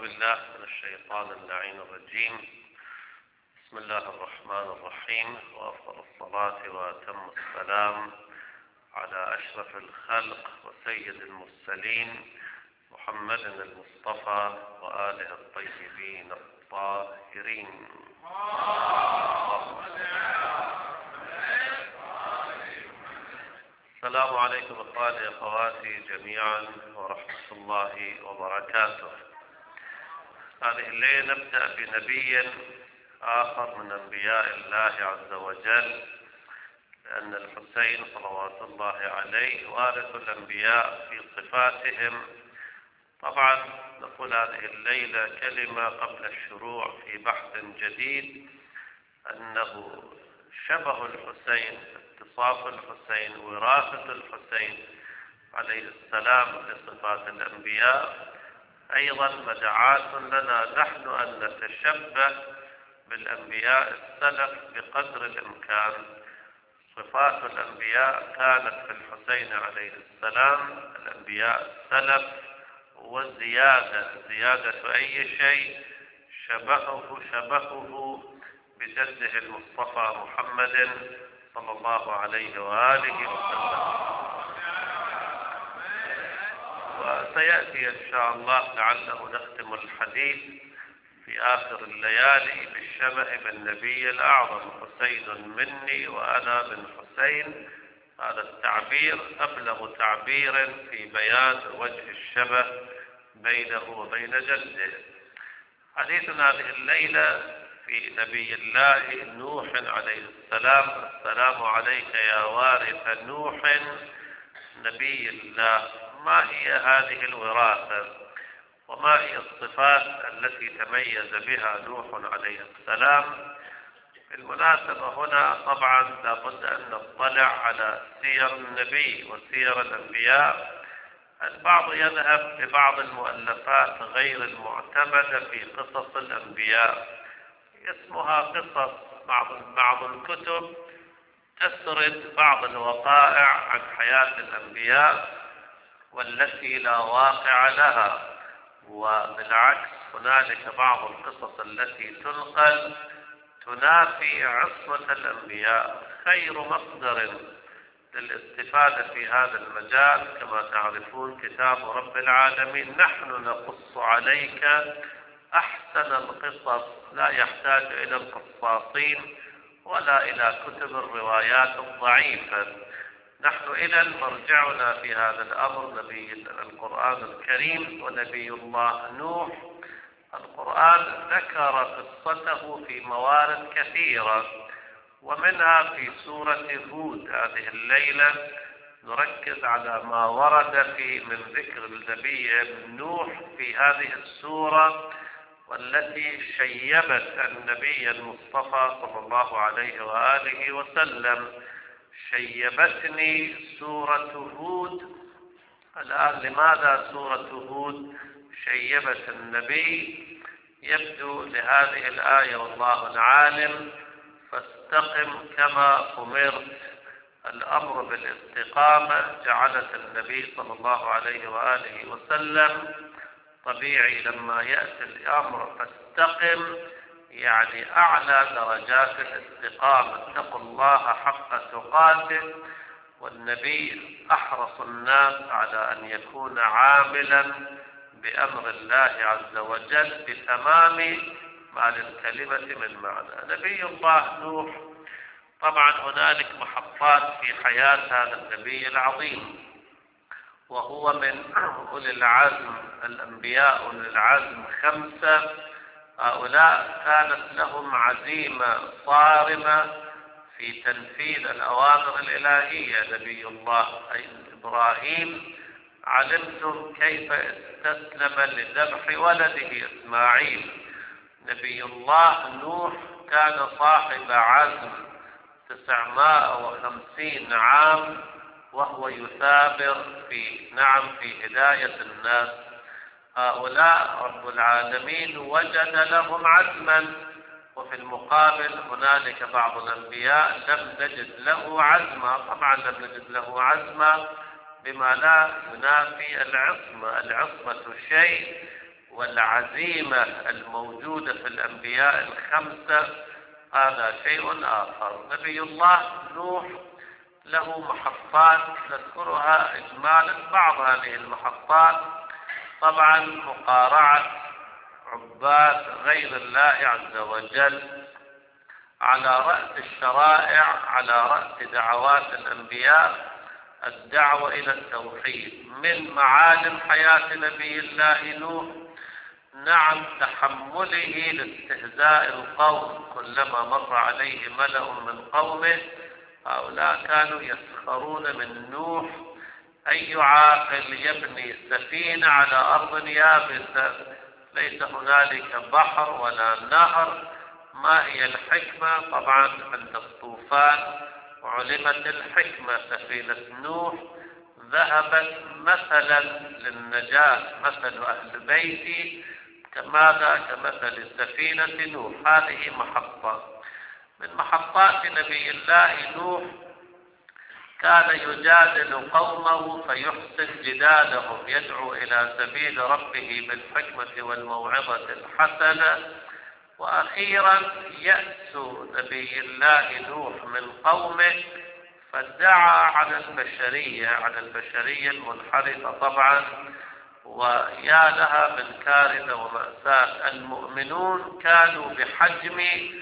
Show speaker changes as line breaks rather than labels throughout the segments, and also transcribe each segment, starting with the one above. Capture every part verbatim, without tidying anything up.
بالله من الشيطان اللعين الرجيم. بسم الله الرحمن الرحيم، وأفضل الصلاة وأتم السلام على أشرف الخلق وسيد المرسلين محمد المصطفى وآله الطيبين الطاهرين. السلام عليكم إخواني أخواتي جميعا ورحمة الله وبركاته. هذه الليلة نبدأ بنبي آخر من أنبياء الله عز وجل، لأن الحسين صلوات الله عليه وارث الأنبياء في صفاتهم. طبعا نقول هذه الليلة كلمة قبل الشروع في بحث جديد، أنه شبه الحسين، اتصاف الحسين، وراثة الحسين عليه السلام لصفات الأنبياء، أيضا مدعاة لنا نحن أن نتشبه بالأنبياء السلف بقدر الإمكان. صفات الأنبياء كانت في الحسين عليه السلام، الأنبياء السلف، والزيادة زيادة أي شيء شبهه شبهه بجده المصطفى محمد صلى الله عليه وآله وسلم. وسيأتي إن شاء الله لعله نختم الحديث في آخر الليالي بالشبه بالنبي الأعظم، حسين مني وأنا من حسين. هذا التعبير أبلغ تعبير في بيان وجه الشبه بينه وبين جده. حديثنا هذه الليلة في نبي الله نوح عليه السلام. السلام عليك يا وارث نوح نبي الله. ما هي هذه الوراثة وما هي الصفات التي تميز بها نوح عليه السلام؟ بالمناسبة هنا طبعا لابد أن نطلع على سير النبي وسير الأنبياء. البعض يذهب لبعض المؤلفات غير المعتمدة في قصص الأنبياء، اسمها قصص. بعض بعض الكتب تسرد بعض الوقائع عن حياة الأنبياء والتي لا واقع لها، وبالعكس هنالك بعض القصص التي تنقل تنافي عصمة الأنبياء. خير مصدر للاستفادة في هذا المجال كما تعرفون كتاب رب العالمين. نحن نقص عليك أحسن القصص، لا يحتاج إلى القصاصين ولا إلى كتب الروايات الضعيفة. نحن إذن مرجعنا في هذا الأمر نبي القرآن الكريم ونبي الله نوح. القرآن ذكر قصته في موارد كثيرة، ومنها في سورة هود. هذه الليلة نركز على ما ورد في من ذكر النبي نوح في هذه السورة، والتي شيبت النبي المصطفى صلى الله عليه وآله وسلم. شيبتني سورة هود. الآن لماذا سورة هود شيبت النبي؟ يبدو لهذه الآية والله العالم: فاستقم كما أمرت. الأمر بالاستقامة جعلت النبي صلى الله عليه وآله وسلم طبيعي لما يأتي الأمر فاستقم، يعني أعلى درجات الاستقامة. اتقوا الله حق تقاته، والنبي أحرص الناس على أن يكون عاملا بأمر الله عز وجل بتمام ما للكلمة من معنى. نبي الله نوح، طبعا هنالك محطات في حياة هذا النبي العظيم، وهو من أولي العزم الأنبياء أولي العزم خمسة. هؤلاء كانت لهم عزيمة صارمة في تنفيذ الأوامر الإلهية. نبي الله إبراهيم علمتم كيف استسلم لذبح ولده إسماعيل. نبي الله نوح كان صاحب عزم تسعمائة وخمسين عام وهو يثابر في نعم في هداية الناس. هؤلاء رب العالمين وجد لهم عزما، وفي المقابل هنالك بعض الأنبياء لم نجد له عزما. طبعا لم نجد له عزما بما لا ينافي العصمة. العصمة شيء والعزيمة الموجودة في الأنبياء الخمسة هذا شيء آخر. نبي الله نوح له محطات نذكرها إجمالا. بعض هذه المحطات طبعا مقارعة عباد غير الله عز وجل على رأس الشرائع، على رأس دعوات الأنبياء الدعوة إلى التوحيد. من معالم حياة نبي الله نوح نعم تحمله لاستهزاء القوم، كلما مر عليه ملأ من قومه هؤلاء كانوا يسخرون من نوح. أي عاقل يبني سفينة على أرض يابسة ليس هنالك بحر ولا نهر؟ ما هي الحكمة؟ طبعا عند الطوفان علمت الحكمة. سفينة نوح ذهبت مثلا للنجاة، مثل أهل بيتي كماذا؟ كمثل سفينة نوح. هذه محطة من محطات نبي الله نوح. كان يجادل قومه فيحسن جدالهم، يدعو إلى سبيل ربه بالحكمة والموعظة الحسنة. وأخيرا يأس نبي الله نوح من قومه فادعى على البشرية، على البشرية المنحرفة طبعا. ويا لها من كارثة ومأساة. المؤمنون كانوا بحجم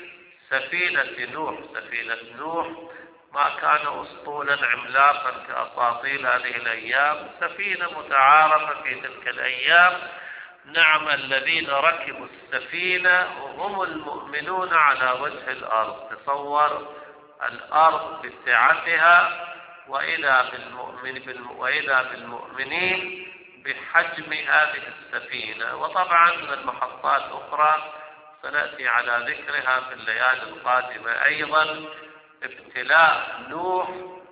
سفينة نوح. سفينة نوح ما كان أسطولا عملاقا كأساطيل هذه الأيام، سفينة متعارفة في تلك الأيام. نعم الذين ركبوا السفينة هم المؤمنون على وجه الأرض. تصور الأرض بسعتها وإذا بالمؤمن وإذا بالمؤمنين بحجم هذه السفينة. وطبعا من المحطات أخرى سنأتي على ذكرها في الليالي القادمة أيضا. ابتلاء نوح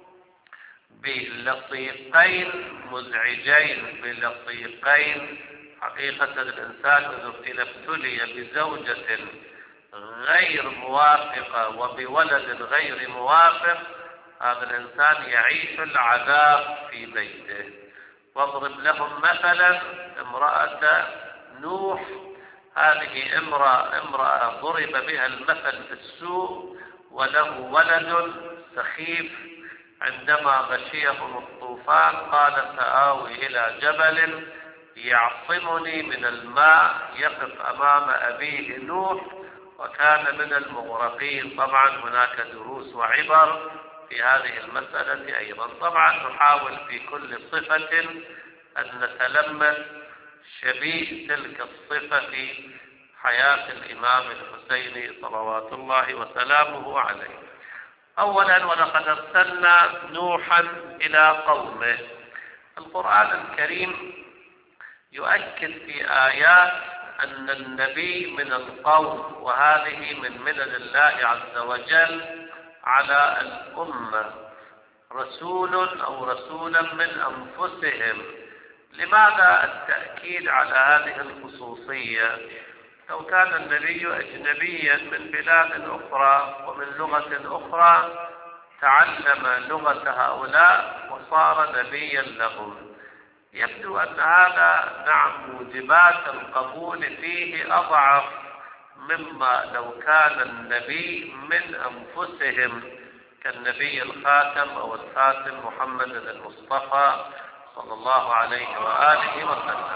بلصيقين مزعجين، بلصيقين. حقيقة الإنسان إذا ابتلي بزوجة غير موافقة وبولد غير موافق هذا الإنسان يعيش العذاب في بيته. واضرب لهم مثلا امرأة نوح. هذه امرأة, امرأة ضرب بها المثل في السوء وله ولد سخيف. عندما غشيهم الطوفان قال سآوي إلى جبل يعصمني من الماء. يقف أمام أبيه نوح وكان من المغرقين. طبعا هناك دروس وعبر في هذه المسألة أيضا. طبعا نحاول في كل صفة أن نتلمس شبيه تلك الصفة في حياة الإمام الحسين صلوات الله وسلامه عليه. أولا ولقد أرسلنا نوحا إلى قومه. القرآن الكريم يؤكد في آيات أن النبي من القوم، وهذه من منن الله عز وجل على الأمة. رسول أو رسولا من أنفسهم. لماذا التأكيد على هذه الخصوصية؟ لو كان النبي أجنبيا من بلاد أخرى ومن لغة أخرى تعلم لغة هؤلاء وصار نبيا لهم. يبدو أن هذا نعم موجبات القبول فيه أضعف مما لو كان النبي من أنفسهم كالنبي الخاتم أو الخاتم محمد المصطفى صلى الله عليه وآله وسلم.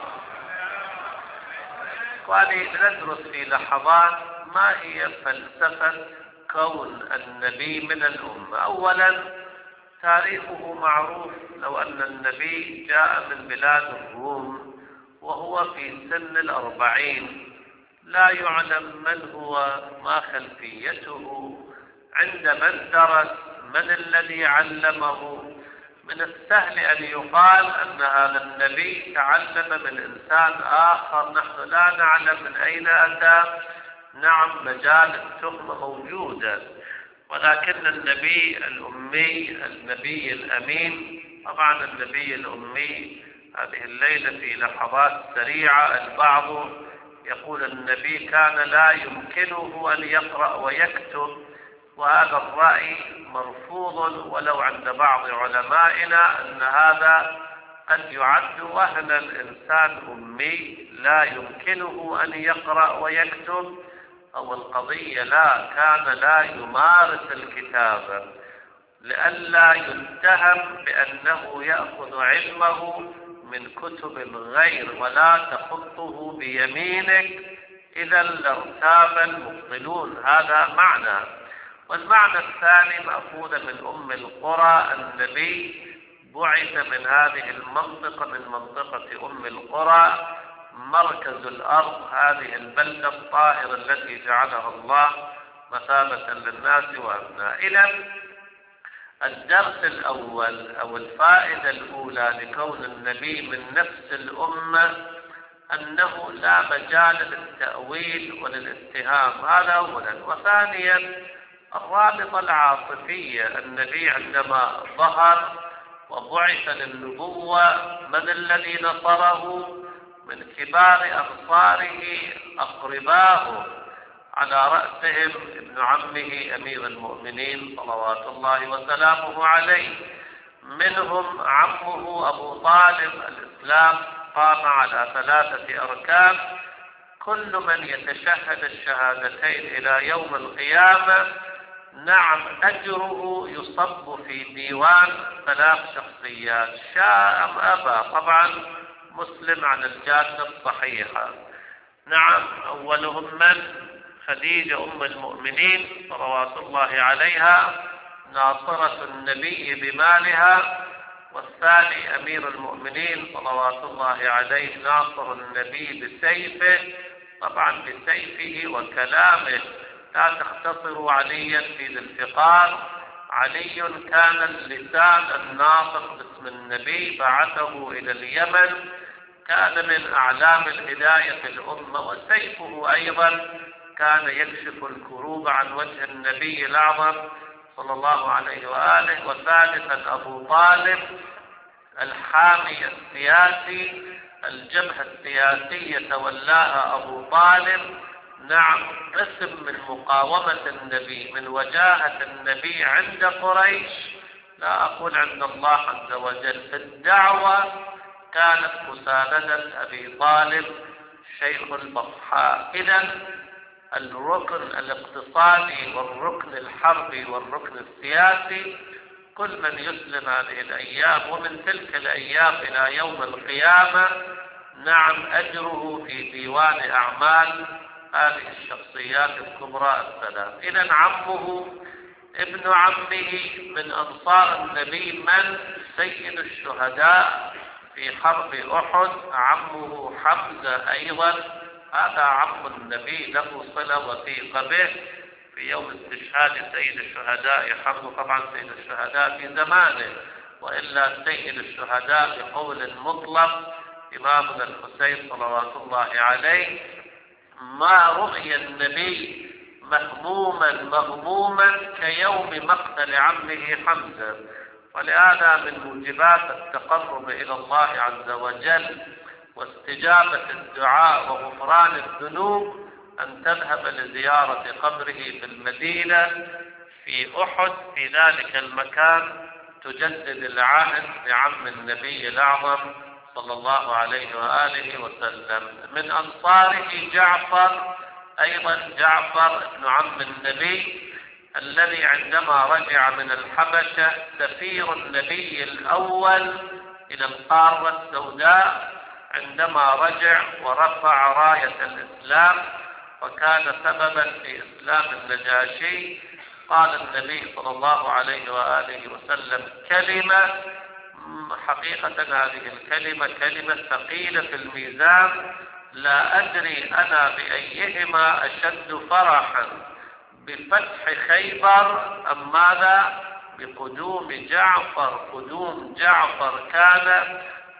ولندرس في لحظات ما هي فلسفة كون النبي من الأمة. أولا تاريخه معروف. لو أن النبي جاء من بلاد الروم وهو في سن الأربعين لا يعلم من هو، ما خلفيته، عند من درس، من الذي علمه. من السهل أن يقال أن هذا النبي تعلم من إنسان آخر نحن لا نعلم من أين أتى. نعم مجال التهمة موجودة، ولكن النبي الأمي النبي الأمين. طبعا النبي الأمي هذه الليلة في لحظات سريعة البعض يقول النبي كان لا يمكنه أن يقرأ ويكتب، وهذا الرأي مرفوض ولو عند بعض علمائنا أن هذا قد يعد وهنا الإنسان أمي لا يمكنه أن يقرأ ويكتب، أو القضية لا كان لا يمارس الكتابة لئلا يتهم بأنه يأخذ علمه من كتب الغير ولا تخطه بيمينك، إذا لارتاب المبطلون. هذا معنى. والمعنى الثاني مأخوذ من أم القرى. النبي بعث من هذه المنطقة، من منطقة أم القرى، مركز الأرض، هذه البلدة الطاهرة التي جعلها الله مثابة للناس وأبناء. إذا الدرس الأول أو الفائدة الأولى لكون النبي من نفس الأمة أنه لا مجال للتأويل وللاتهام، هذا أولا. وثانيا الرابطة العاطفية. النبي عندما ظهر وبعث للنبوة من الذي نصره؟ من كبار أنصاره أقرباه، على رأسهم ابن عمه أمير المؤمنين صلوات الله وسلامه عليه، منهم عمه أبو طالب. الإسلام قام على ثلاثة أركان، كل من يتشهد الشهادتين إلى يوم القيامة نعم أجره يصب في ديوان ثلاث شخصيات، شاء أم أبى. طبعا مسلم عن الجادة الصحيحة. نعم، أولهم من؟ خديجة أم المؤمنين صلوات الله عليها، ناصرة النبي بمالها. والثاني أمير المؤمنين صلوات الله عليه، ناصر النبي بسيفه، طبعا بسيفه وكلامه. لا تختصروا عليا في الانتقال، علي كان اللسان الناطق باسم النبي، بعثه إلى اليمن، كان من أعلام الهداية في الأمة. وسيفه أيضا كان يكشف الكروب عن وجه النبي الأعظم صلى الله عليه وآله. وثالثا أبو طالب، الحامي السياسي، الجبهة السياسية تولاها أبو طالب، نعم قسم من مقاومة النبي، من وجاهة النبي عند قريش، لا أقول عند الله عز وجل. في الدعوة كانت مساندة أبي طالب شيخ البطحاء. إذن الركن الاقتصادي والركن الحربي والركن السياسي، كل من يسلم هذه الأيام ومن تلك الأيام إلى يوم القيامة نعم أجره في ديوان أعمال هذه الشخصيات الكبرى الثلاث. إذن عمه ابن عمه من أنصار النبي من؟ سيد الشهداء في حرب أحد، عمه حمزة أيضا، هذا عم النبي له صلة وثيقة به. في يوم استشهاد سيد الشهداء حمزة، طبعا سيد الشهداء في زمانه، وإلا سيد الشهداء بقول مطلق إمامنا الحسين صلوات الله عليه. ما رؤي النبي مهموما مغموما كيوم مقتل عمه حمزة. ولهذا من موجبات التقرب إلى الله عز وجل واستجابة الدعاء وغفران الذنوب أن تذهب لزيارة قبره في المدينة في أحد، في ذلك المكان تجدد العهد بعم النبي الأعظم صلى الله عليه وآله وسلم. من أنصاره جعفر أيضا، جعفر ابن عم النبي الذي عندما رجع من الحبشة سفير النبي الأول إلى القارة السوداء، عندما رجع ورفع راية الإسلام وكان سببا في إسلام النجاشي، قال النبي صلى الله عليه وآله وسلم كلمة، حقيقة هذه الكلمة كلمة ثقيلة في الميزان، لا أدري أنا بأيهما أشد فرحا، بفتح خيبر أم ماذا؟ بقدوم جعفر. قدوم جعفر كان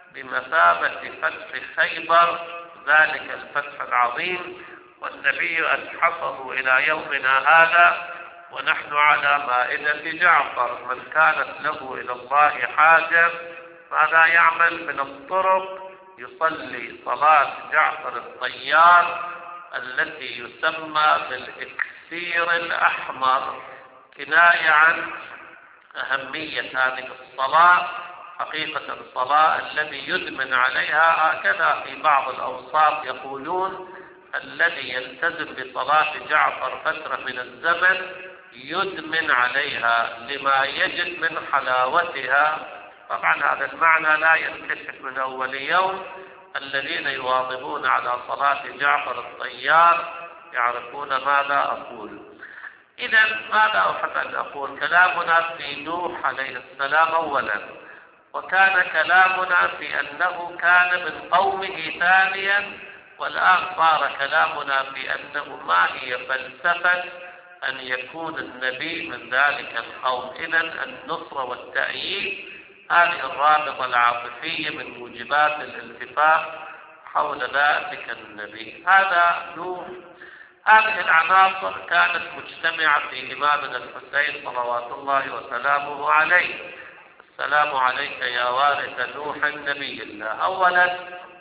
بمثابة فتح خيبر، ذلك الفتح العظيم، والنبي أتحفظ إلى يومنا هذا ونحن على مائدة جعفر. من كانت له إلى الله حاجة ماذا يعمل؟ من الطرق يصلي صلاة جعفر الطيار التي يسمى بالإكسير الأحمر، كناية عن أهمية هذه الصلاة حقيقة الصلاة الذي يدمن عليها، هكذا في بعض الأوساط يقولون الذي يلتزم بصلاة جعفر فترة من الزمن يدمن عليها لما يجد من حلاوتها. طبعا هذا المعنى لا ينكشف من أول يوم. الذين يواظبون على صلاة جعفر الطيار يعرفون ماذا أقول. إذا ماذا أحب أن أقول؟ كلامنا في نوح عليه السلام أولا، وكان كلامنا في أنه كان من قومه ثانيا، والآن صار كلامنا في أنه ما هي فلسفة أن يكون النبي من ذلك القوم. إذا النصرة والتأييد هذه الرابطة العاطفية من موجبات الالتفاف حول ذلك النبي. هذا نوح. هذه العناصر كانت مجتمعة في إمامنا الحسين صلوات الله وسلامه عليه. السلام عليك يا وارث نوح نبي الله. أولا،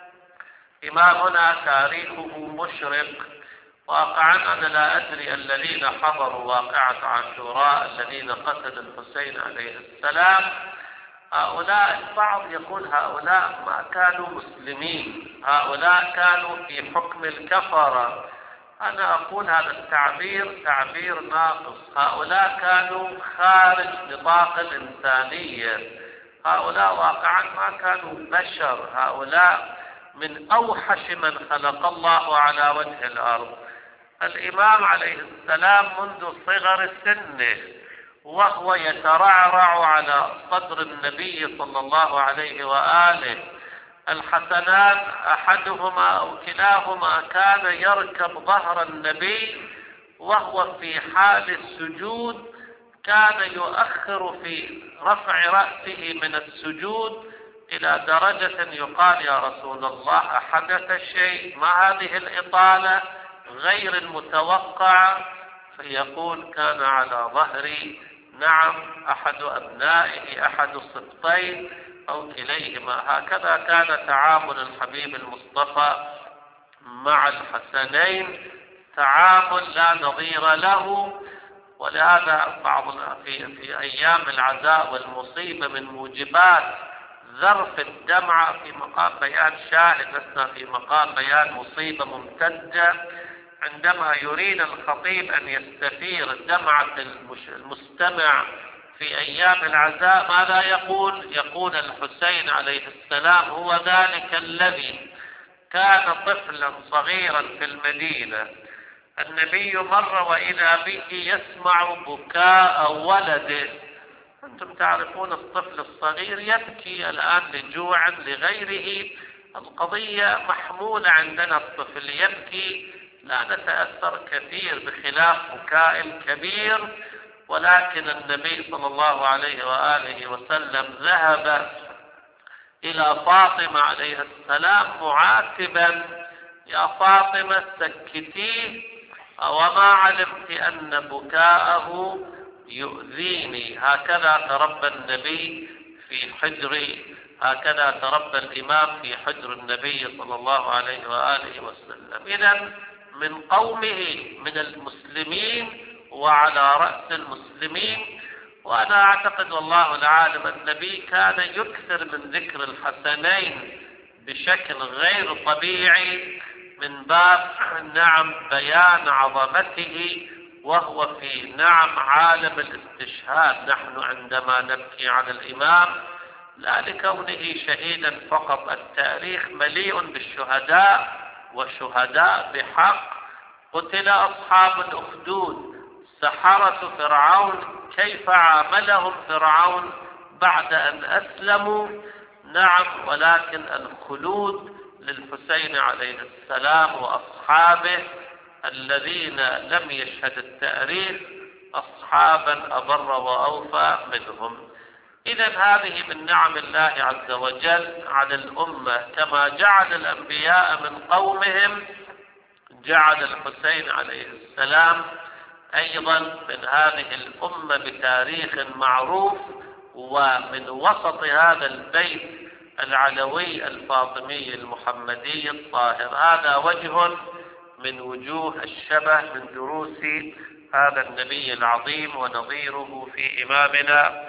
إمامنا تاريخه مشرق. واقعا أنا لا أدري الذين حضروا واقعة عاشوراء الذين قتلوا الحسين عليه السلام، هؤلاء البعض يقول هؤلاء ما كانوا مسلمين، هؤلاء كانوا في حكم الكفرة. أنا أقول هذا التعبير تعبير ناقص. هؤلاء كانوا خارج نطاق الإنسانية، هؤلاء واقعا ما كانوا بشر، هؤلاء من أوحش من خلق الله على وجه الأرض. الإمام عليه السلام منذ صغر سنه وهو يترعرع على صدر النبي صلى الله عليه وآله. الحسنان أحدهما أو كلاهما كان يركب ظهر النبي وهو في حال السجود، كان يؤخر في رفع رأسه من السجود إلى درجة يقال يا رسول الله أحدث شيء؟ ما هذه الإطالة غير المتوقعة؟ فيقول كان على ظهري نعم أحد أبنائه أحد السبطين أو كليهما. هكذا كان تعامل الحبيب المصطفى مع الحسنين، تعامل لا نظير له. ولهذا بعض في, في أيام العزاء والمصيبة من موجبات ذرف الدمعة في مقام بيان شاهد، لسنا في مقام بيان مصيبة ممتدة. عندما يريد الخطيب أن يستثير دمعة المستمع في أيام العزاء ماذا يقول؟ يقول الحسين عليه السلام هو ذلك الذي كان طفلا صغيرا في المدينة، النبي مر وإذا به يسمع بكاء ولده. أنتم تعرفون الطفل الصغير يبكي الآن لجوع لغيره، القضية محمولة عندنا، الطفل يبكي لا نتأثر كثير بخلاف بكاء الكبير. ولكن النبي صلى الله عليه وآله وسلم ذهب إلى فاطمة عليه السلام معاتبا يا فاطمة سكتيه، وما علمت أن بكاءه يؤذيني. هكذا تربى النبي في حجر هكذا تربى الإمام في حجر النبي صلى الله عليه وآله وسلم. إذن من قومه من المسلمين وعلى رأس المسلمين. وأنا أعتقد والله العالم النبي كان يكثر من ذكر الحسنين بشكل غير طبيعي من باب نعم بيان عظمته، وهو في نعم عالم الاستشهاد. نحن عندما نبكي على الإمام لا لكونه شهيدا فقط، التاريخ مليء بالشهداء وشهداء بحق. قتل أصحاب الأخدود سحرة فرعون، كيف عاملهم فرعون بعد أن أسلموا؟ نعم، ولكن الخلود للحسين عليه السلام وأصحابه الذين لم يشهد التاريخ أصحابا أبر وأوفى منهم. إذا هذه من نعم الله عز وجل على الأمة، كما جعل الأنبياء من قومهم جعل الحسين عليه السلام أيضا من هذه الأمة بتاريخ معروف ومن وسط هذا البيت العلوي الفاطمي المحمدي الطاهر. هذا وجه من وجوه الشبه من دروس هذا النبي العظيم ونظيره في إمامنا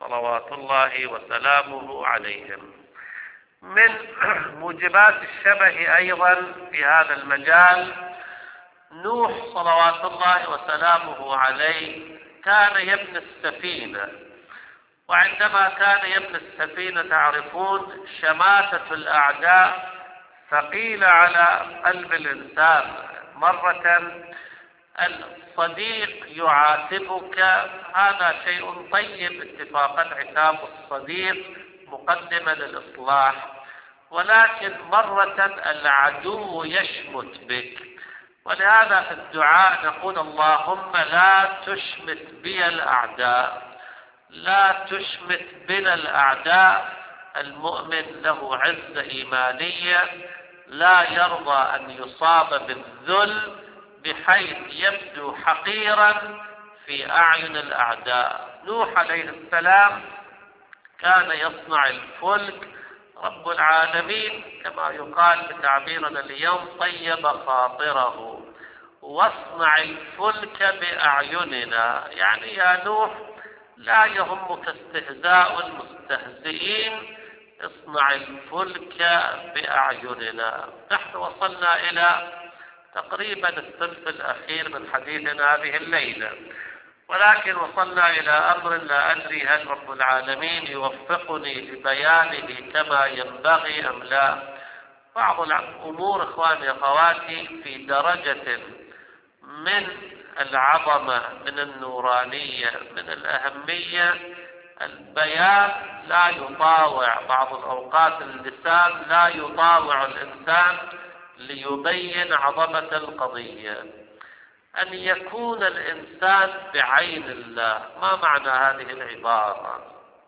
صلوات الله وسلامه عليهم. من موجبات الشبه أيضا في هذا المجال نوح صلوات الله وسلامه عليه كان يبني السفينة، وعندما كان يبني السفينة تعرفون شماتة الأعداء ثقيلة على قلب الإنسان. مرة الصديق يعاتبك، هذا شيء طيب، اتفاقا عتاب الصديق مقدمة للإصلاح، ولكن مرة العدو يشمت بك. ولهذا في الدعاء نقول اللهم لا تشمت بي الأعداء، لا تشمت بنا الأعداء. المؤمن له عزة إيمانية، لا يرضى أن يصاب بالذل بحيث يبدو حقيرا في أعين الأعداء. نوح عليه السلام كان يصنع الفلك، رب العالمين كما يقال بتعبيرنا اليوم طيب خاطره، واصنع الفلك بأعيننا، يعني يا نوح لا يهمك استهزاء المستهزئين، اصنع الفلك بأعيننا. نحن وصلنا إلى تقريبا الثلث الأخير من حديثنا هذه الليلة، ولكن وصلنا إلى أمر لا أدري هل رب العالمين يوفقني لبيانه كما ينبغي أم لا. بعض الأمور إخواني أخواتي في درجة من العظمة، من النورانية، من الأهمية، البيان لا يطاوع، بعض الأوقات اللسان لا يطاوع الإنسان ليبين عظمة القضية. أن يكون الإنسان بعين الله، ما معنى هذه العبارة؟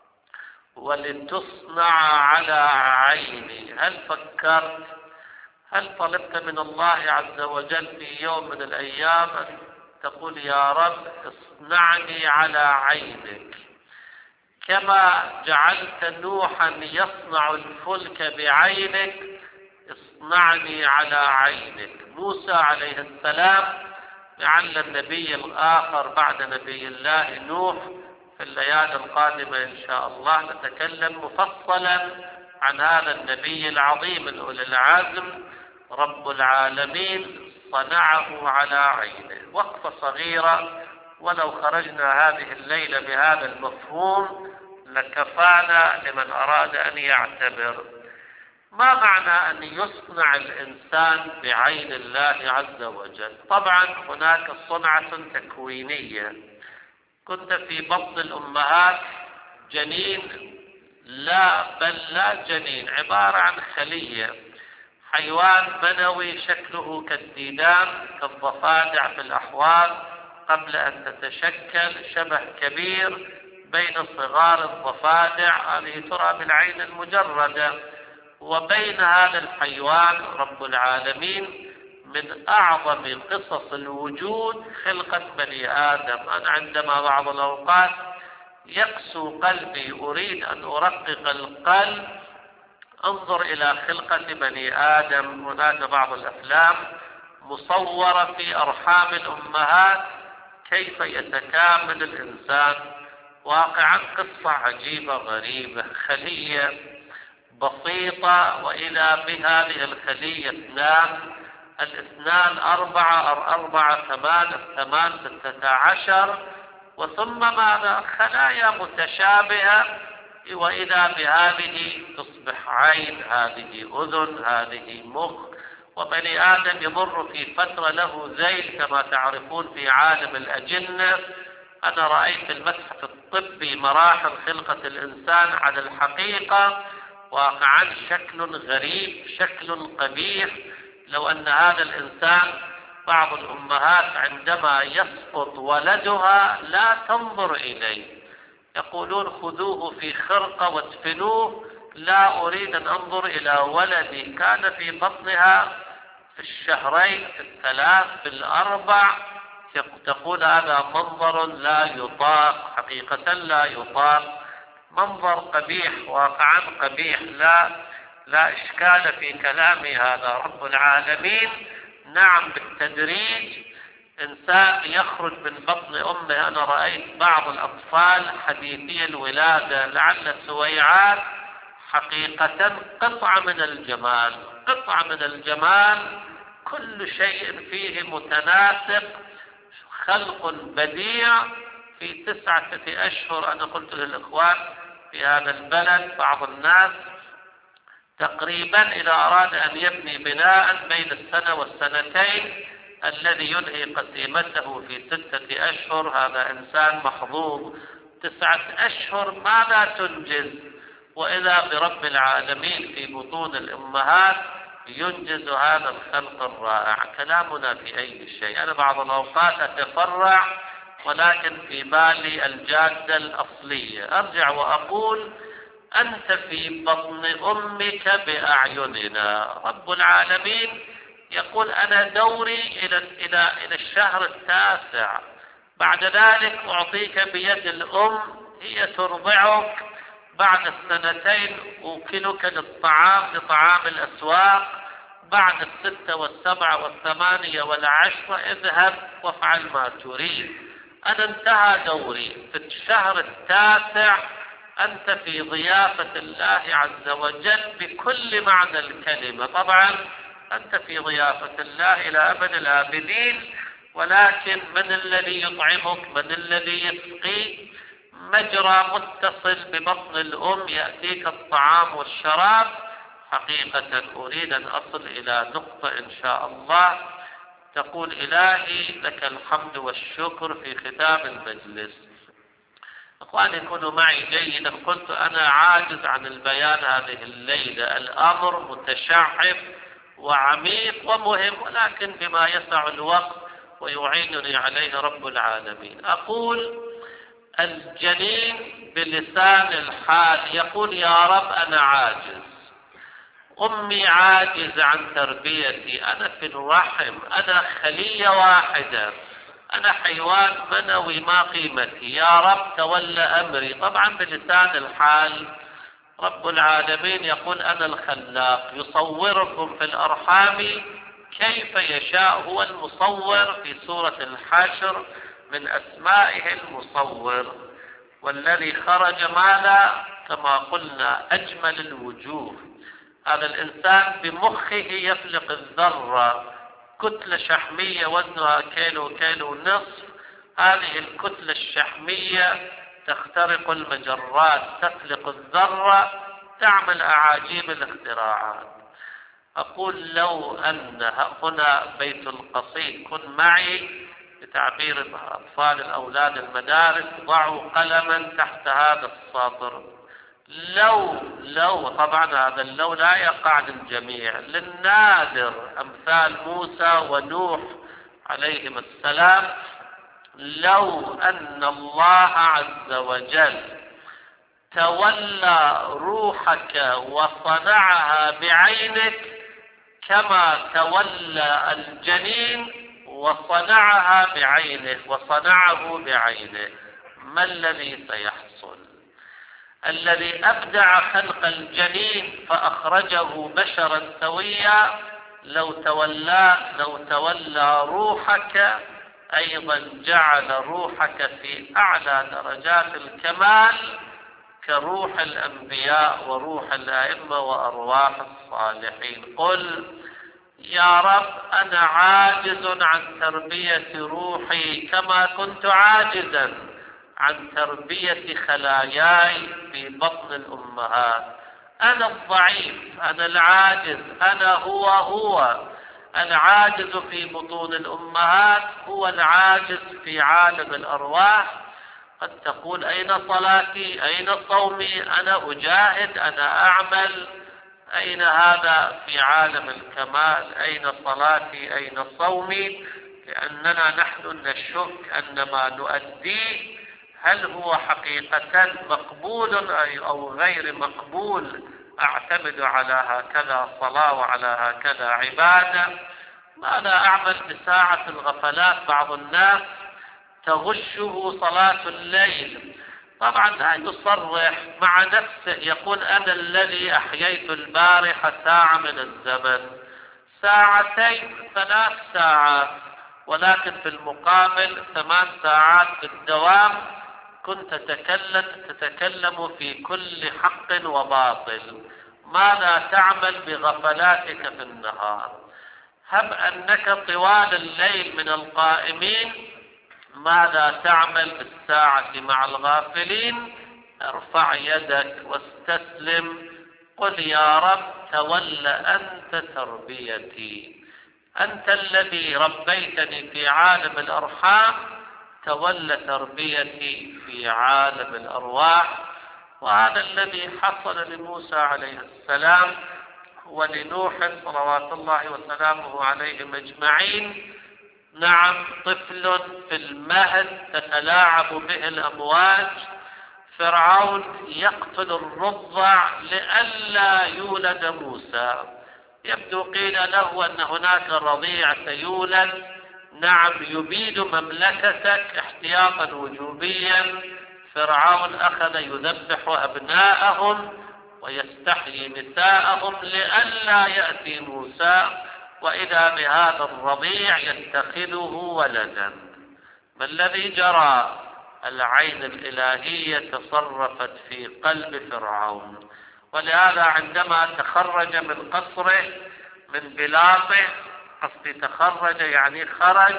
ولتصنع على عيني. هل فكرت، هل طلبت من الله عز وجل في يوم من الأيام أن تقول يا رب اصنعني على عينك، كما جعلت نوحا يصنع الفلك بعينك، اصنعني على عينك. موسى عليه السلام، لعل النبي الآخر بعد نبي الله نوح في الليالي القادمة إن شاء الله نتكلم مفصلا عن هذا النبي العظيم الأولي العزم. رب العالمين صنعه على عينه. وقفة صغيرة، ولو خرجنا هذه الليلة بهذا المفهوم لكفانا لمن أراد أن يعتبر. ما معنى أن يصنع الإنسان بعين الله عز وجل؟ طبعا هناك صنعة تكوينية، كنت في بطن الأمهات جنين، لا بل لا جنين، عبارة عن خلية، حيوان منوي شكله كالديدان كالضفادع في الأحواض، قبل أن تتشكل شبه كبير بين صغار الضفادع، هذه ترى بالعين المجردة، وبين هذا الحيوان رب العالمين من أعظم قصص الوجود خلقة بني آدم. أنا عندما بعض الأوقات يقسو قلبي أريد أن أرقق القلب انظر إلى خلقة بني آدم. هناك بعض الأفلام مصورة في أرحام الأمهات كيف يتكامل الإنسان، واقعا قصة عجيبة غريبة، خلية بسيطة وإذا بهذه الخلية اثنان، الاثنان أربعة، أربعة ثمان، الثمان ستة عشر، وثم ماذا؟ خلايا متشابهة، وإذا بهذه تصبح عين، هذه أذن، هذه مخ. وبني آدم يمر في فترة له ذيل كما تعرفون في عالم الأجنة. أنا رأيت المتحف الطبي مراحل خلقة الإنسان على الحقيقة، واقعا شكل غريب، شكل قبيح. لو أن هذا الإنسان، بعض الأمهات عندما يسقط ولدها لا تنظر إليه، يقولون خذوه في خرقة وادفنوه، لا أريد أن أنظر إلى ولدي كان في بطنها في الشهرين، في الثلاث، في الأربع. تقول هذا منظر لا يطاق، حقيقة لا يطاق، منظر قبيح، واقعا قبيح، لا لا إشكال في كلامي. هذا رب العالمين نعم بالتدريج إنسان يخرج من بطن أمه. أنا رأيت بعض الأطفال حديثي الولادة لعل سويعات، حقيقة قطعة من الجمال، قطعة من الجمال، كل شيء فيه متناسق، خلق بديع في تسعة أشهر. أنا قلت للإخوان في هذا البلد بعض الناس تقريبا إذا أراد أن يبني بناء بين السنة والسنتين، الذي ينهي قسيمته في ستة أشهر هذا إنسان محظوظ. تسعة أشهر ماذا تنجز؟ وإذا برب العالمين في بطون الأمهات ينجز هذا الخلق الرائع. كلامنا في أي شيء. أنا بعض الأوقات أتفرع، ولكن في بالي الجادة الأصلية. أرجع وأقول أنت في بطن أمك بأعيننا. رب العالمين يقول أنا دوري إلى إلى إلى الشهر التاسع، بعد ذلك أعطيك بيد الأم، هي ترضعك. بعد السنتين أوكلك للطعام لطعام الأسواق. بعد الستة والسبعة والثمانية والعشرة اذهب وافعل ما تريد. أنا انتهى دوري. في الشهر التاسع أنت في ضيافة الله عز وجل بكل معنى الكلمة. طبعا أنت في ضيافة الله إلى أبد الآبدين، ولكن من الذي يطعمك؟ من الذي يسقي؟ مجرى متصل ببطن الأم يأتيك الطعام والشراب. حقيقة أريد أن أصل إلى نقطة إن شاء الله تقول إلهي لك الحمد والشكر في ختام المجلس. أخواني كونوا معي جيدا. قلت أنا عاجز عن البيان هذه الليلة، الأمر متشعب وعميق ومهم، ولكن بما يسع الوقت ويعينني عليه رب العالمين. أقول الجنين بلسان الحال يقول يا رب أنا عاجز، أمي عاجز عن تربيتي، أنا في الرحم، أنا خلية واحدة، أنا حيوان منوي ما قيمتي، يا رب تولى أمري. طبعا بلسان الحال رب العالمين يقول أنا الخلاق يصوركم في الأرحام كيف يشاء. هو المصور في سورة الحشر، من أسمائه المصور. والذي خرج ماذا؟ كما قلنا أجمل الوجوه. هذا الإنسان بمخه يفلق الذرة، كتلة شحمية وزنها كيلو كيلو نصف. هذه الكتلة الشحمية تخترق المجرات، تفلق الذرة، تعمل أعاجيب الاختراعات. أقول لو أن هنا بيت القصيد، كن معي بتعبير الأطفال الأولاد المدارس، ضعوا قلما تحت هذا السطر. لو لو طبعا هذا اللو لا يقع للجميع، للنادر، أمثال موسى ونوح عليهم السلام. لو أن الله عز وجل تولى روحك وصنعها بعينك كما تولى الجنين وصنعها بعينه وصنعه بعينه، ما الذي سيحصل؟ الذي أبدع خلق الجنين فأخرجه بشرا سويا، لو تولى لو تولى روحك أيضا جعل روحك في أعلى درجات الكمال كروح الأنبياء وروح الأئمة وأرواح الصالحين. قل يا رب أنا عاجز عن تربية روحي كما كنت عاجزا عن تربية خلاياي في بطن الأمهات. أنا الضعيف، أنا العاجز، أنا هو هو العاجز في بطون الأمهات، هو العاجز في عالم الأرواح. قد تقول أين صلاتي؟ أين صومي؟ أنا أجاهد، أنا أعمل. أين هذا في عالم الكمال؟ أين صلاتي؟ أين صومي؟ لأننا نحن نشك أن ما نؤديه هل هو حقيقة مقبول أو غير مقبول. أعتمد على هكذا صلاة وعلى هكذا عبادة. ماذا أعمل بساعة الغفلات؟ بعض الناس تغشه صلاة الليل، طبعا لا يصرح مع نفسه، يقول أنا الذي أحييت البارحة ساعة من الزمن، ساعتين، ثلاث ساعات. ولكن في المقابل ثمان ساعات بالدوام كنت تتكلم, تتكلم في كل حق وباطل. ماذا تعمل بغفلاتك في النهار؟ هب أنك طوال الليل من القائمين، ماذا تعمل بالساعة مع الغافلين؟ ارفع يدك واستسلم، قل يا رب تول أنت تربيتي، أنت الذي ربيتني في عالم الأرحام، تول تربيتي في عالم الأرواح. وهذا الذي حصل لموسى عليه السلام ولنوح صلوات الله وسلامه عليهم أجمعين. نعم، طفل في المهد تتلاعب به الأمواج، فرعون يقتل الرضع لئلا يولد موسى. يبدو قيل له أن هناك رضيع سيولد، نعم، يبيد مملكتك احتياطا وجوبيا. فرعون أخذ يذبح أبناءهم ويستحيي نساءهم لئلا يأتي موسى، وإذا بهذا الرضيع يتخذه ولدا. ما الذي جرى؟ العين الإلهية تصرفت في قلب فرعون، ولهذا عندما تخرج من قصره من بلاطه، قصدي تخرج يعني خرج،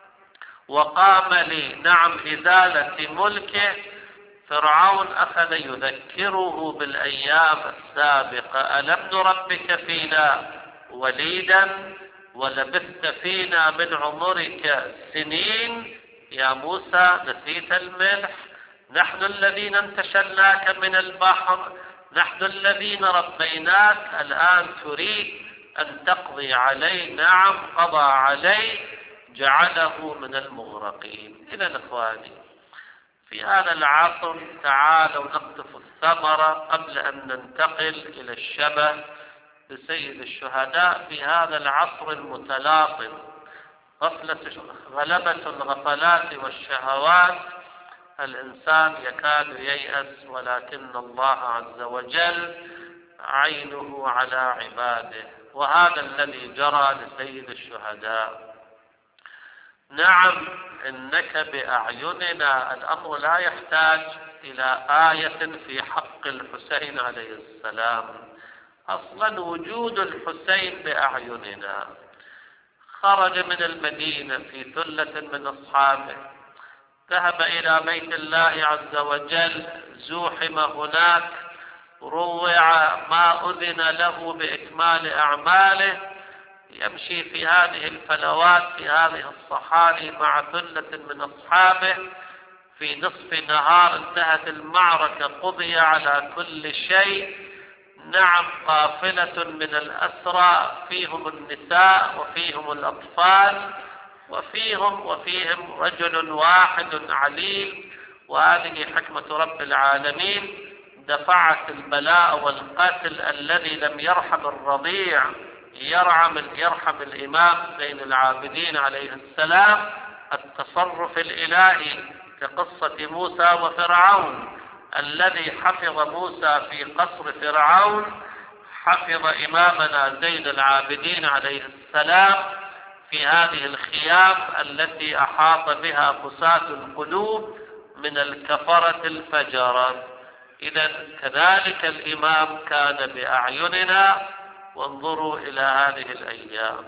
وقام لي نعم إزالة ملكه، فرعون أخذ يذكره بالأيام السابقة. ألم نربك فينا وليدا ولبثت فينا من عمرك سنين؟ يا موسى نسيت الملح؟ نحن الذين انتشلناك من البحر، نحن الذين ربيناك، الآن تريد أن تقضي عليه؟ نعم، قضى عليه، جعله من المغرقين. إذا إخواني، في هذا العصر تعالوا نقطف الثمرة قبل أن ننتقل إلى الشبه بسيد الشهداء في هذا العصر المتلاطم. غفلة غلبة الغفلات والشهوات، الإنسان يكاد ييأس، ولكن الله عز وجل عينه على عباده. وهذا الذي جرى لسيد الشهداء. نعم، إنك بأعيننا. الأمر لا يحتاج إلى آية في حق الحسين عليه السلام، أصلا وجود الحسين بأعيننا. خرج من المدينة في ثلة من أصحابه، ذهب إلى بيت الله عز وجل، زوحم هناك، روع، ما أذن له بإكمال أعماله، يمشي في هذه الفلوات في هذه الصحاري مع ثلة من أصحابه. في نصف نهار انتهت المعركة، قضي على كل شيء. نعم، قافلة من الأسرى، فيهم النساء وفيهم الأطفال وفيهم وفيهم رجل واحد عليل. وهذه حكمة رب العالمين، دفعت البلاء والقتل الذي لم يرحم الرضيع يرحم يرحم الإمام زين العابدين عليه السلام. التصرف الإلهي كقصة موسى وفرعون، الذي حفظ موسى في قصر فرعون حفظ إمامنا زين العابدين عليه السلام في هذه الخيام التي أحاط بها قساة القلوب من الكفرة الفجرة. إذا كذلك الإمام كان بأعيننا. وانظروا إلى هذه الأيام،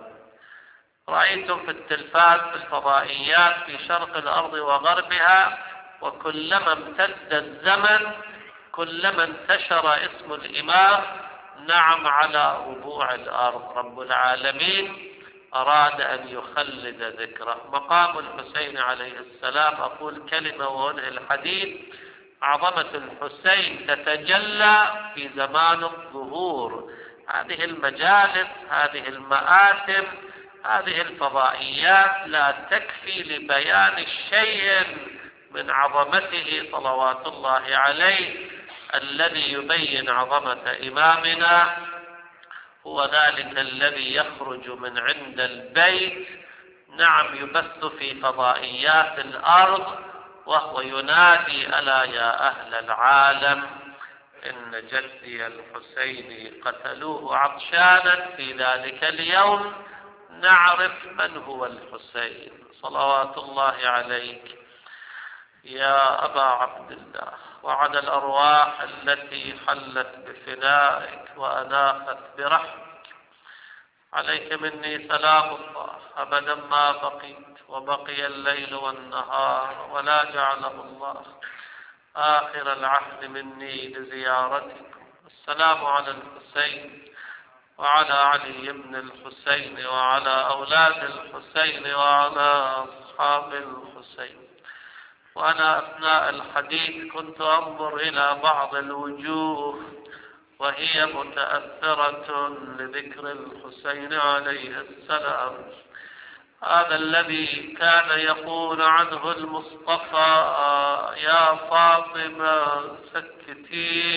رأيتم في التلفاز في الفضائيات في شرق الأرض وغربها، وكلما امتد الزمن كلما انتشر اسم الإمام نعم على ربوع الأرض. رب العالمين أراد أن يخلد ذكره. مقام الحسين عليه السلام، أقول كلمة وأنهي الحديث، عظمة الحسين تتجلى في زمان الظهور. هذه المجالس، هذه المآتم، هذه الفضائيات لا تكفي لبيان شيء من عظمته صلوات الله عليه. الذي يبين عظمة إمامنا هو ذلك الذي يخرج من عند البيت، نعم، يبث في فضائيات الأرض وهو ينادي: ألا يا أهل العالم إن جدي الحسين قتلوه عطشانا في ذلك اليوم. نعرف من هو الحسين صلوات الله عليك يا أبا عبد الله، وعلى الأرواح التي حلت بفنائك وأناخت برحمك. عليك مني سلام الله أبدا ما بقيت، وبقي الليل والنهار، ولا جعله الله آخر العهد مني لزيارتكم. السلام على الحسين وعلى علي بن الحسين وعلى أولاد الحسين وعلى أصحاب الحسين. وأنا أثناء الحديث كنت أنظر إلى بعض الوجوه وهي متأثرة لذكر الحسين عليه السلام، هذا الذي كان يقول عنه المصطفى: يا فاطمة سكتي،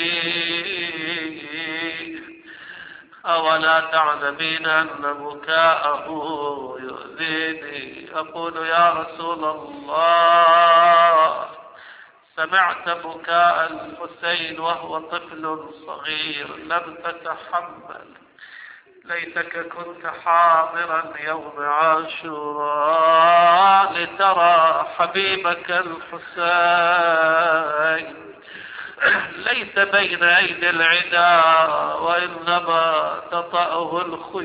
أولا تعلمين أن بكاءه يؤذيني. أقول: يا رسول الله، سمعت بكاء الحسين وهو طفل صغير لم تتحمل، ليتك كنت حاضرا يوم عاشوراء لترى حبيبك الحسين ليس بين أيدي العدا، وإنما تطأه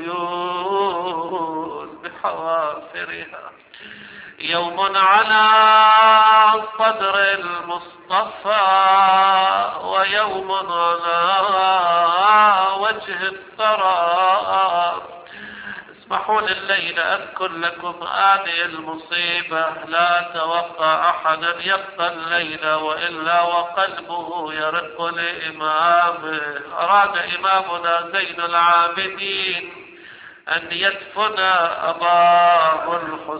الخيول بحوافرها. يوم على صدر المصطفى، ويوم على وجه الثرى. اسمحوا لي الليلة أذكر لكم هذه المصيبة، لا توقع أحدا يبقى الليلة وإلا وقلبه يرق لإمامه. أراد إمامنا زين العابدين أن يدفن أباه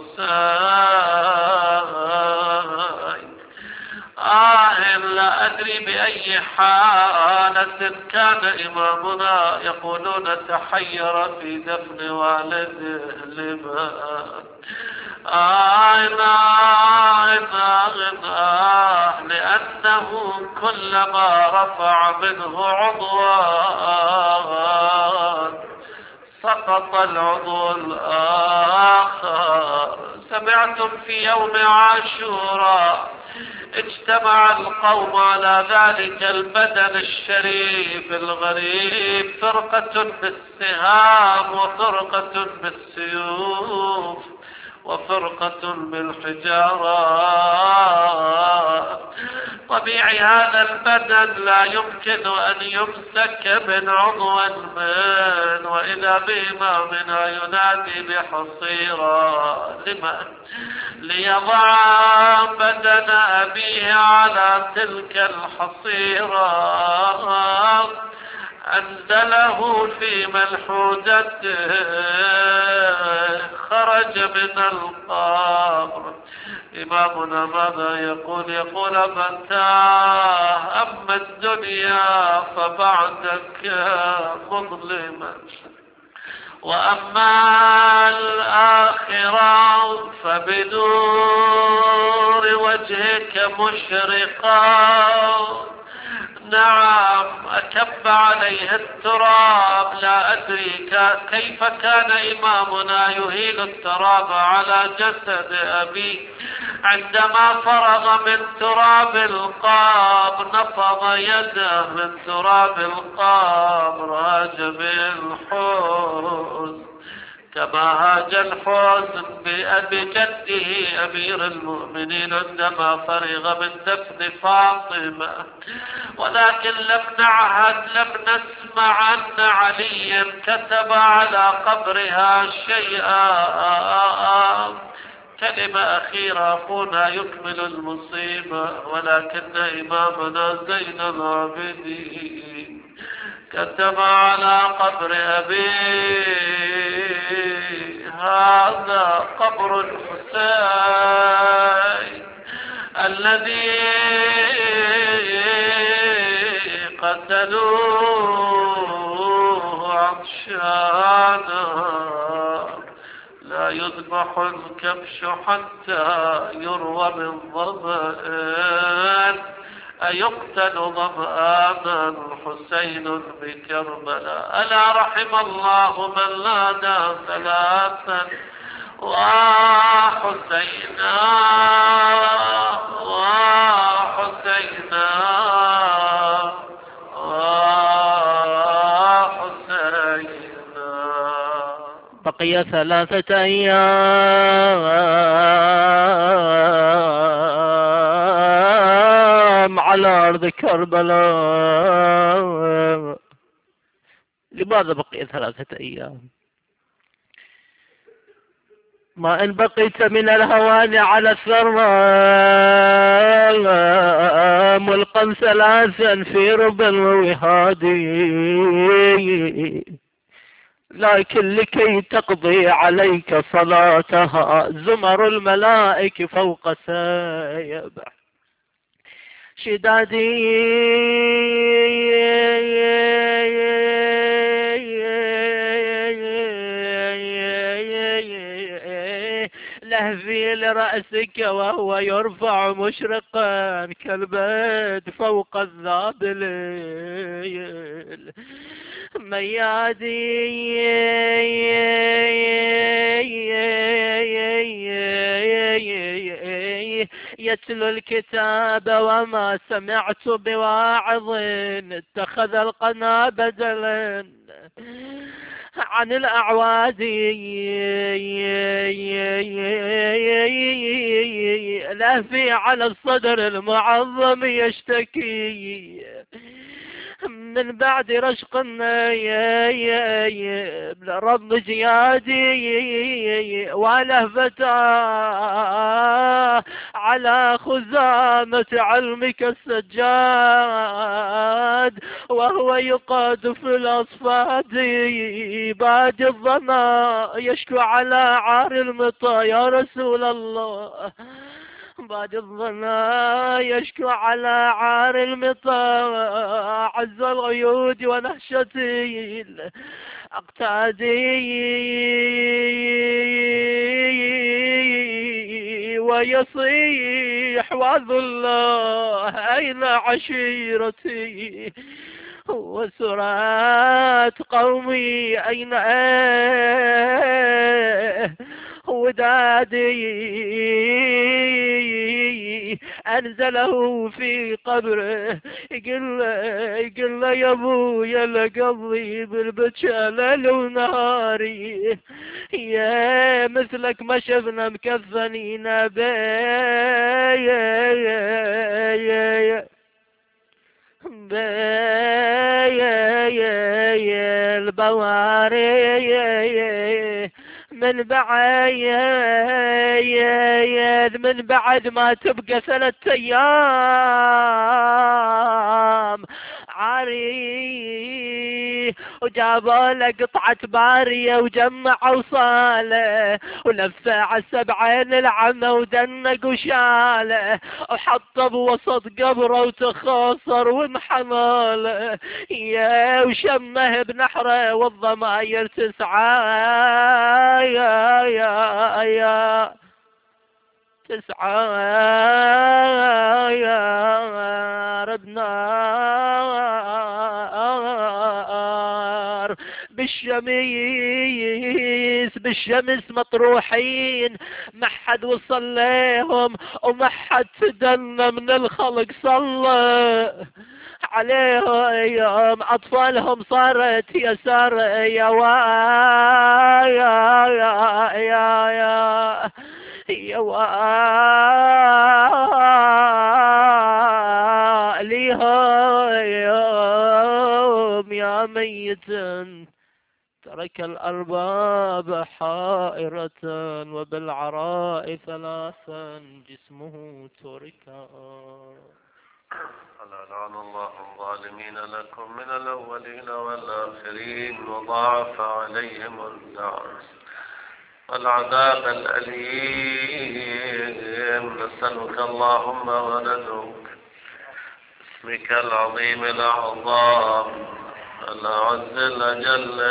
الحسين. آه لا أدري بأي حالة كان إمامنا، يقولون تحير في دفن والده لما آه آه آه لأنه كلما رفع منه عضوا سقط العضو الآخر. سمعتم في يوم عاشوراء اجتمع القوم على ذلك البدن الشريف الغريب، فرقة بالسهام وفرقة بالسيوف وفرقة بالحجارات. طبيعي هذا البدن لا يمكن أن يمسك من عضو من، وإذا بإمامنا ينادي بحصيرة. لمن؟ ليضع بدن أبيه على تلك الحصيرة. أنزله في ملحوظته، خرج من القبر. إمامنا ماذا يقول؟ يقول: متى أما الدنيا فبعدك مظلما، وأما الآخرة فبنور وجهك مشرقا. نعم، أكب عليه التراب. لا أدري كيف كان إمامنا يهيل التراب على جسد أبيه. عندما فرغ من تراب القبر نفض يده من تراب القبر، هاج بالحزن كما هاج الحزن بأبي جده أمير المؤمنين عندما فرغ من دفن فاطمة. ولكن لم نعهد، لم نسمع أن عليا كتب على قبرها شيئا. كلمة أخيرة أخونا يكمل المصيبة. ولكن إمامنا زين العابدين كتب على قبر أبيه: هذا قبر الحسين الذي قتلوه عطشانا. لا يذبح الكبش حتى يروى من ظمأ. أيقتل ظمآنا حسين بكربلاء ألا رحم الله من نادى ثلاثا وحسينا وحسينا وحسينا.
بقي ثلاثة أيام على أرض كربلاء. لماذا بقي ثلاثة أيام؟ ما إن بقيت من الهوان على الثرى ملقا ثلاثا في رب وهادي، لكن لكي تقضي عليك صلاتها زمر الملائك فوق سيبح شدادي لهفي لرأسك وهو يرفع مشرقا كالبد فوق الذابل ميادي يتلو الكتاب وما سمعت بواعظ اتخذ القنا بدلا عن الأعواد لهفي على الصدر المعظم يشتكي من بعد رشق رب جيادي ولهفة على خزامة علمك السجاد وهو يقاد في الأصفاد بعد الظما يشكو على عار المطا يا رسول الله بعد الظنا يشكو على عار المطا عز الغيود ونهشتي أقتادي ويصيح وعظ الله أين عشيرتي وسرات قومي أين ودادي أنزله في قبره يقول يقول يا ابويا لقضي بالبكى ليل ونهاري يا مثلك ما شفنا مكفنين بي البواري من بعد من بعد ما تبقى ثلاثة أيام عاري وجابوا له قطعة بارية وجمعوا صاله ولفه على السبعين العمى ودنق وشاله وحطه بوسط قبره وتخاصر وانحماله يا وشمه بنحره والضماير تسعى يا يا يا تسعى يا ردنار بالشميس بالشمس مطروحين ما حد وصل لهم وما حد تدنى من الخلق صلى عليهم أطفالهم صارت يسار يا يا يا يا يا يا ليهم يا ميت ترك الأرباب حائرة وبالعراء ثلاثا جسمه تركا.
ألا لعن الله الظالمين لكم من الأولين والآخرين وضاعف عليهم الدار والعذاب الأليم. نسألك اللهم وندعوك باسمك العظيم الأعظم الأعز الأجل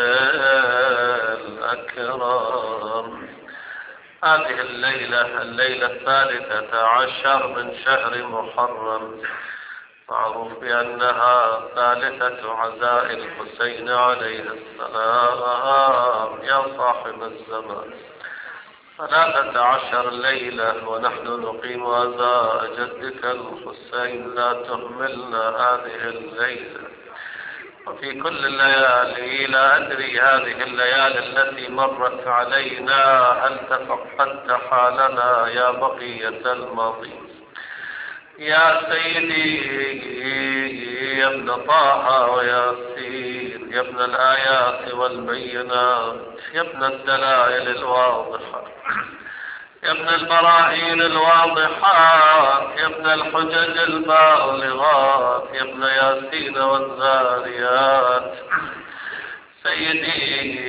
الأكرم هذه الليلة الليلة الثالثة عشر من شهر محرم معروف بأنها ثالثة عزاء الحسين عليه السلام. يا صاحب الزمان، ثلاثة عشر ليلة ونحن نقيم عزاء جدك الحسين، لا تهملنا هذه الليلة. وفي كل الليالي، لا أدري هذه الليالي التي مرت علينا هل تفقدت حالنا يا بقية الماضي. يا سيدي يا ابن طه وياسين، يا ابن الآيات والبينات، يا ابن الدلائل الواضحة، يا ابن البراهين الواضحات، يا ابن الحجج البالغات، يا ابن ياسين والزاريات. سيدي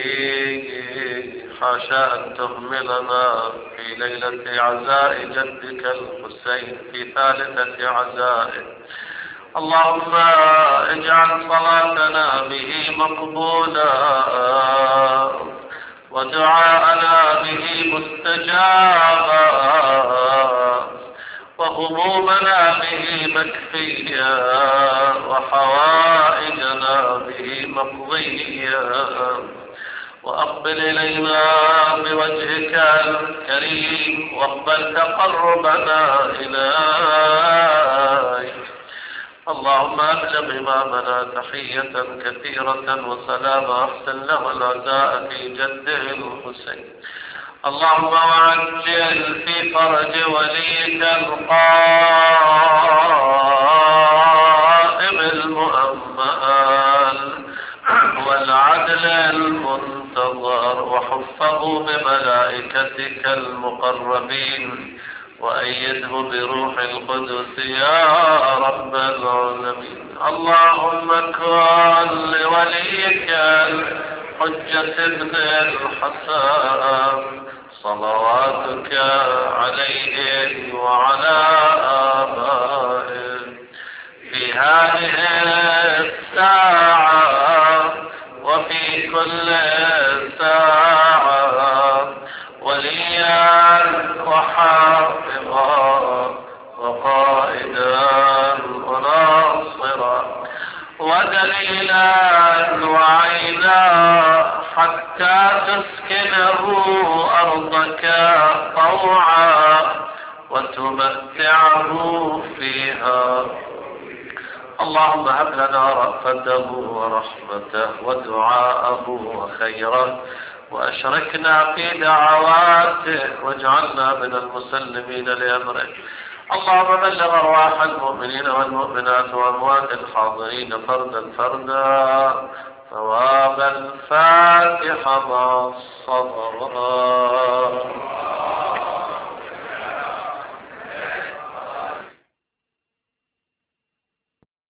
حاشا أن تهملنا في ليلة عزاء جدك الحسين، في ثالثة عزائه. اللهم اجعل صلاتنا به مقبولا، ودعاءنا به مستجابا، وهمومنا به مكفيا، وحوائجنا به مقضيا. وأقبل إلينا بوجهك الكريم، واقبل تقربنا إليك. اللهم أبلغ إمامنا تحية كثيرة وسلاما، أحسن له العزاء في جده الحسين. اللهم وعجل في فرج وليك القائم المؤمل والعدل المنتظر، وحفظه بملائكتك المقربين، وأيده بروح القدس يا رب العالمين. اللهم كن لوليك الحجة ابن الحسن صلواتك عليه وعلى آبائه في هذه الساعة وفي كل ساعة، وليا وحافظا وقائدا وناصرا ودليلا وعينا، حتى تسكنه أرضك طوعا وتمتعه فيها. اللهم هب لنا رأفته ورحمته ودعاءه وخيره، وأشركنا في دعواته، واجعلنا من المسلمين لأمره. اللهم بلغ أرواح المؤمنين والمؤمنات وأموات الحاضرين فردا فردا ثواب الفاتحة مع الصلوات.